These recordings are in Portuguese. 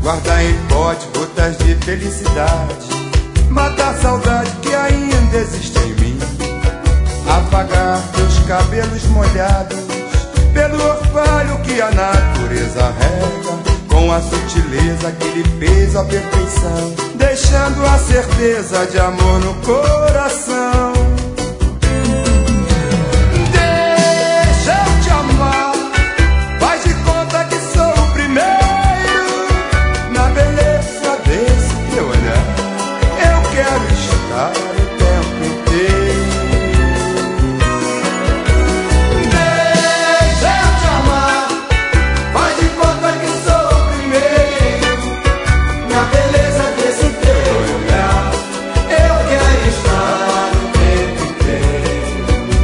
guardar em pote gotas de felicidade, matar a saudade que ainda existe em mim, apagar teus cabelos molhados pelo orvalho que a natureza rega, com a sutileza que lhe fez a perfeição, deixando a certeza de amor no coração. Deixa eu te amar, faz de conta que sou o primeiro, na beleza desse teu olhar eu quero estar o tempo inteiro. Deixa eu te amar, faz de conta que sou o primeiro, na beleza desse teu olhar eu quero estar o tempo inteiro.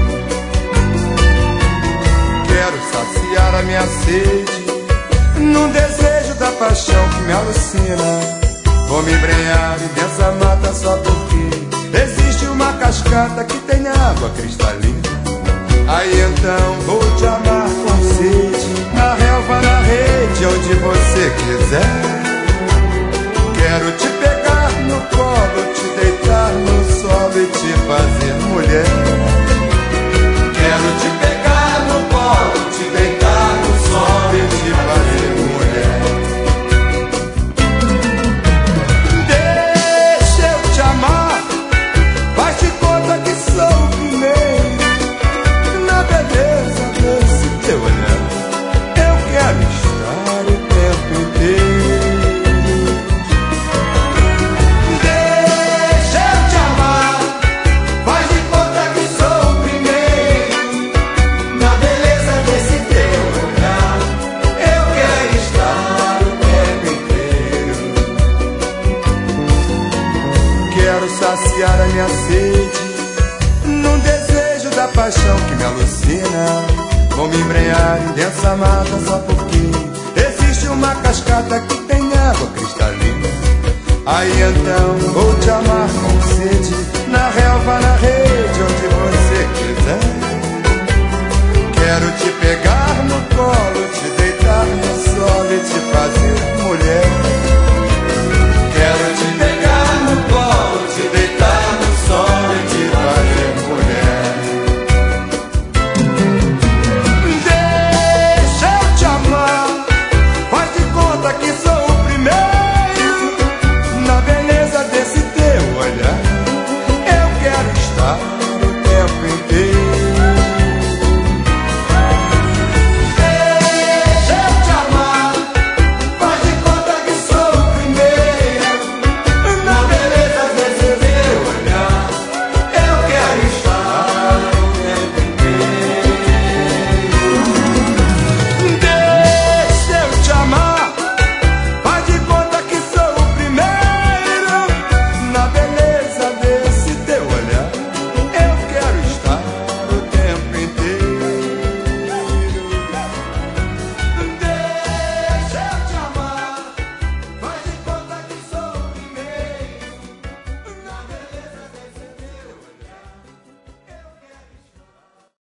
Quero saciar a minha sede num desejo da paixão que me alucina. Vou me embrenhar em densa mata só porque existe uma cascata que tem água cristalina. Aí então vou te amar com sede, na relva, na rede, onde você quiser. Quero te pegar no colo, te deitar no solo e te fazer mulher. Quero te pegar no colo, te deitar no solo e te fazer mulher. Deixa eu te amar, faz de conta que sou o primeiro, na beleza desse teu olhar eu quero estar o tempo inteiro. Deixa eu te amar, faz de conta que sou o primeiro, na beleza desse teu olhar eu quero estar o tempo inteiro. Quero saciar a minha sede num desejo da paixão que me alucina. Vou me embrenhar em densa mata só porque existe uma cascata que tem água cristalina. Aí então vou te amar com sede, na relva, na